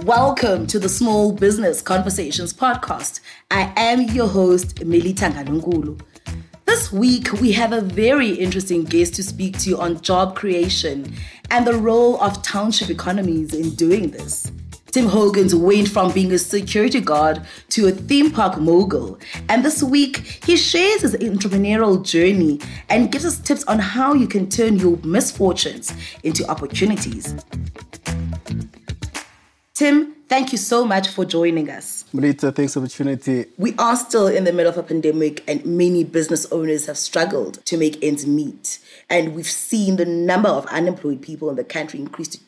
Welcome to the Small Business Conversations podcast. I am your host, Melita Ngalungulu. This week, we have a very interesting guest to speak to on job creation and the role of township economies in doing this. Tim Hoggins went from being a security guard to a theme park mogul. And this week, he shares his entrepreneurial journey and gives us tips on how you can turn your misfortunes into opportunities. Tim, thank you so much for joining us. Melita, thanks for the opportunity. We are still in the middle of a pandemic and many business owners have struggled to make ends meet. And we've seen the number of unemployed people in the country increase to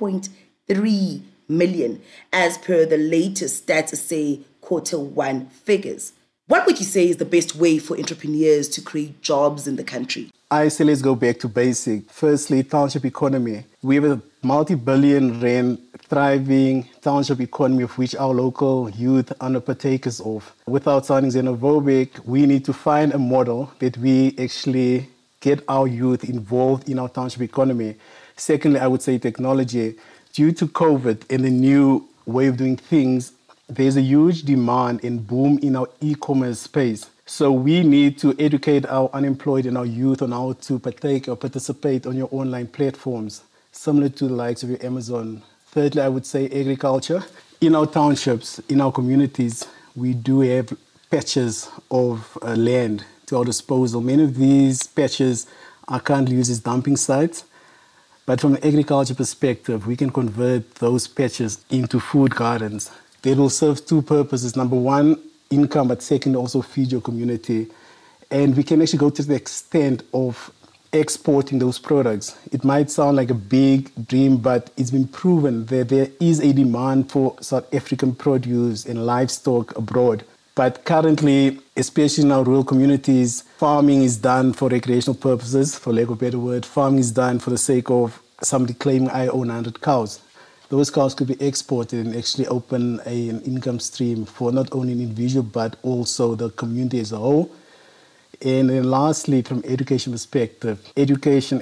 2.3 million as per the latest Stats SA Q1 figures. What would you say is the best way for entrepreneurs to create jobs in the country? I say let's go back to basic. Firstly, township economy. We have a multi-billion rand thriving township economy of which our local youth are the partakers of. Without sounding xenophobic, we need to find a model that we actually get our youth involved in our township economy. Secondly, I would say technology. Due to COVID and the new way of doing things, there's a huge demand and boom in our e-commerce space. So we need to educate our unemployed and our youth on how to partake or participate on your online platforms, similar to the likes of your Amazon. Thirdly, I would say agriculture. In our townships, in our communities, we do have patches of land to our disposal. Many of these patches are currently used as dumping sites. But from an agriculture perspective, we can convert those patches into food gardens. They will serve two purposes. Number one, income, but second, also feed your community. And we can actually go to the extent of exporting those products. It might sound like a big dream, but it's been proven that there is a demand for South African produce and livestock abroad. But currently, especially in our rural communities, farming is done for recreational purposes, for lack of a better word. Farming is done for the sake of somebody claiming I own 100 cows. Those cows could be exported and actually open an income stream for not only an individual, but also the community as a whole. And then lastly, from education perspective, education.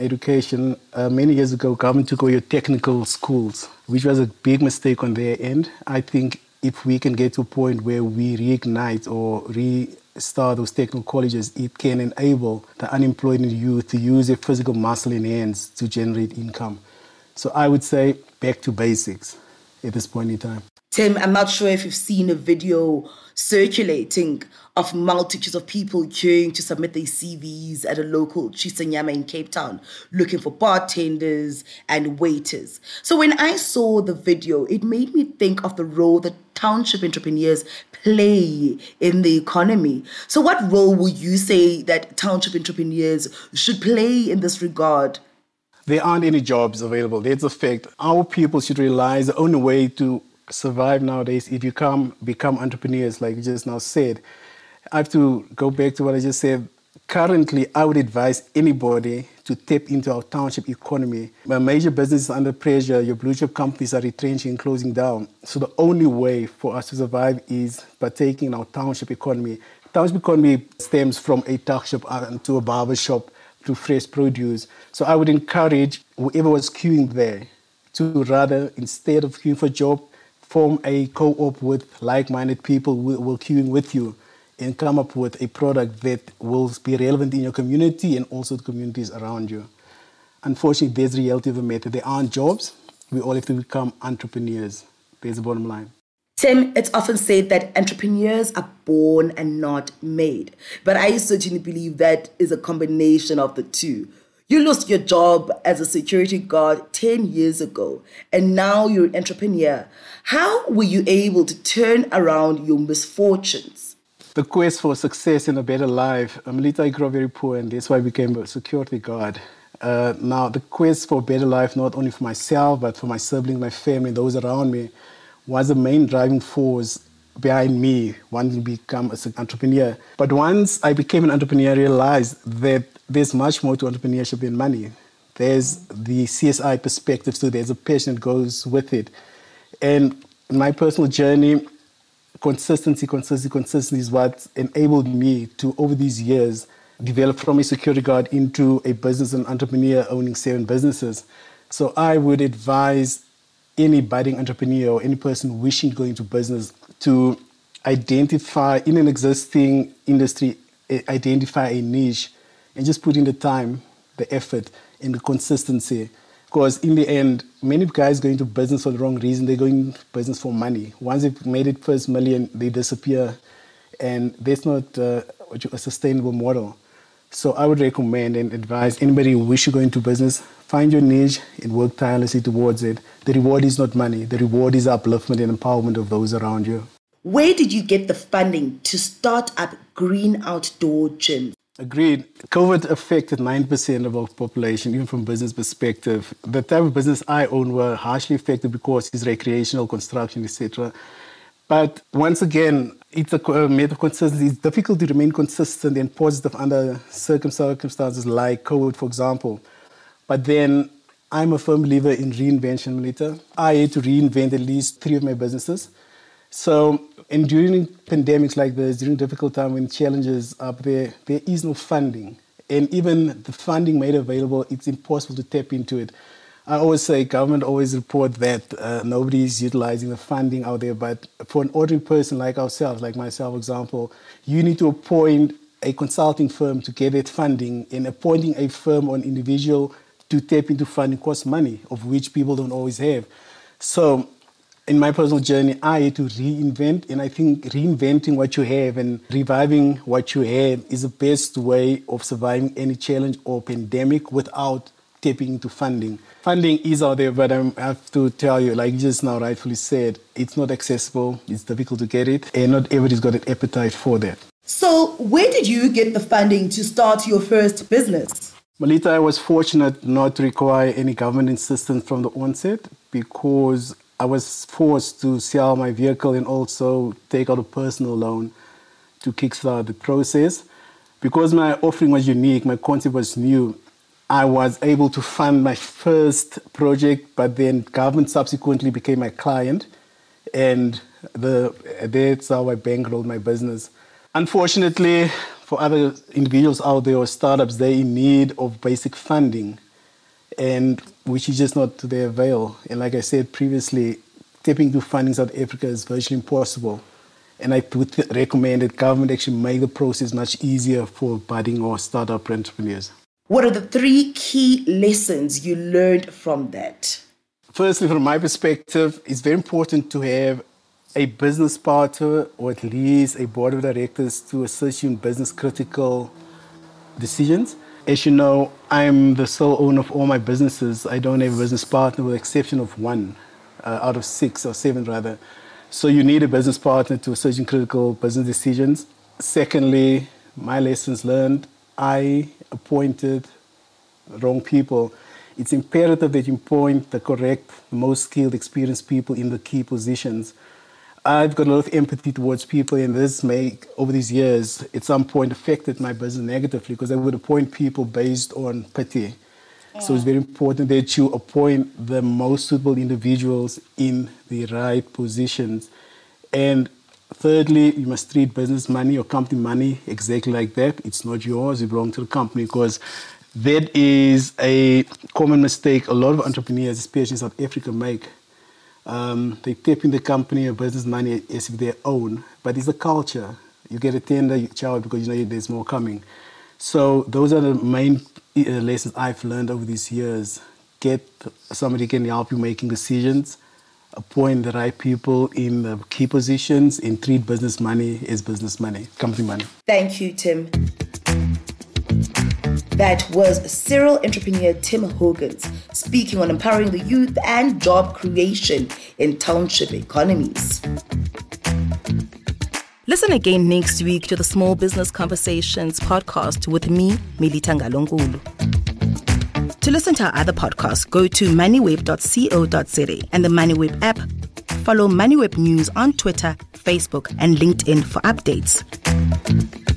Many years ago, government took away your technical schools, which was a big mistake on their end. I think if we can get to a point where we reignite or restart those technical colleges, it can enable the unemployed and youth to use their physical muscle and hands to generate income. So I would say back to basics at this point in time. Tim, I'm not sure if you've seen a video circulating of multitudes of people queuing to submit their CVs at a local Chisanyama in Cape Town, looking for bartenders and waiters. So when I saw the video, it made me think of the role that township entrepreneurs play in the economy. So what role would you say that township entrepreneurs should play in this regard? There aren't any jobs available. That's a fact. Our people should realize the only way to survive nowadays if you become entrepreneurs, like you just now said. I have to go back to what I just said. Currently, I would advise anybody to tap into our township economy. When major businesses are under pressure, your blue chip companies are retrenching and closing down. So the only way for us to survive is partaking in our township economy. Township economy stems from a tuck shop to a barber shop to fresh produce. So I would encourage whoever was queuing there to rather, instead of queuing for a job, form a co-op with like-minded people who will queuing with you and come up with a product that will be relevant in your community and also the communities around you. Unfortunately, there's the reality of the matter. There aren't jobs. We all have to become entrepreneurs. There's the bottom line. Tim, it's often said that entrepreneurs are born and not made. But I certainly believe that is a combination of the two. You lost your job as a security guard 10 years ago, and now you're an entrepreneur. How were you able to turn around your misfortunes? The quest for success and a better life. Melita, I grew up very poor, and that's why I became a security guard. Now, the quest for a better life, not only for myself, but for my siblings, my family, those around me, was the main driving force behind me wanting to become an entrepreneur. But once I became an entrepreneur, I realized that there's much more to entrepreneurship than money. There's the CSI perspective, so there's a passion that goes with it. And in my personal journey, consistency is what enabled me to, over these years, develop from a security guard into a business and entrepreneur owning 7 businesses. So I would advise any budding entrepreneur or any person wishing to go into business to identify in an existing industry, identify a niche and just put in the time, the effort, and the consistency. Because in the end, many guys go into business for the wrong reason. They're going into business for money. Once they've made it first million, they disappear. And that's not a sustainable model. So I would recommend and advise anybody who wishes to go into business, find your niche and work tirelessly towards it. The reward is not money. The reward is upliftment and empowerment of those around you. Where did you get the funding to start up Green Outdoor Gym? Agreed. COVID affected 9% of our population, even from business perspective. The type of business I own were harshly affected because it's recreational, construction, etc. But once again, it's a matter of consistency. It's difficult to remain consistent and positive under circumstances like COVID, for example. But then I'm a firm believer in reinvention, Melita. I had to reinvent at least 3 of my businesses. So, and during pandemics like this, during difficult time when challenges are there is no funding. And even the funding made available, it's impossible to tap into it. I always say government always report that nobody is utilizing the funding out there. But for an ordinary person like ourselves, like myself, for example, you need to appoint a consulting firm to get that funding, and appointing a firm or an individual to tap into funding costs money, of which people don't always have. So in my personal journey, I had to reinvent, and I think reinventing what you have and reviving what you have is the best way of surviving any challenge or pandemic without tapping into funding. Funding is out there, but I have to tell you, like you just now rightfully said, it's not accessible, it's difficult to get it, and not everybody's got an appetite for that. So where did you get the funding to start your first business? Melita, I was fortunate not to require any government assistance from the onset because I was forced to sell my vehicle and also take out a personal loan to kickstart the process. Because my offering was unique, my concept was new, I was able to fund my first project, but then government subsequently became my client, and that's how I bankrolled my business. Unfortunately, for other individuals out there or startups, they're in need of basic funding, and which is just not to their avail. And like I said previously, tapping into funding in South Africa is virtually impossible. And I would recommend that government actually make the process much easier for budding or startup entrepreneurs. What are the 3 key lessons you learned from that? Firstly, from my perspective, it's very important to have a business partner or at least a board of directors to assist you in business critical decisions. As you know, I'm the sole owner of all my businesses. I don't have a business partner with the exception of 1 out of 6 or 7 rather. So you need a business partner to assist in critical business decisions. Secondly, my lessons learned, I appointed wrong people. It's imperative that you appoint the correct, most skilled, experienced people in the key positions. I've got a lot of empathy towards people, and this may, over these years, at some point affected my business negatively because I would appoint people based on pity. So it's very important that you appoint the most suitable individuals in the right positions. And thirdly, you must treat business money or company money exactly like that. It's not yours, it belongs to the company, because that is a common mistake a lot of entrepreneurs, especially in South Africa, make. They tap in the company or business money as if their own, but it's a culture. You get a tender, you chow it because you know there's more coming. So those are the main lessons I've learned over these years. Get somebody who can help you making decisions, appoint the right people in the key positions, and treat business money as business money, company money. Thank you, Tim. That was serial entrepreneur Tim Hoggins speaking on empowering the youth and job creation in township economies. Listen again next week to the Small Business Conversations podcast with me, Melita Ngalongulu. To listen to our other podcasts, go to moneyweb.co.za and the MoneyWeb app. Follow MoneyWeb News on Twitter, Facebook, and LinkedIn for updates.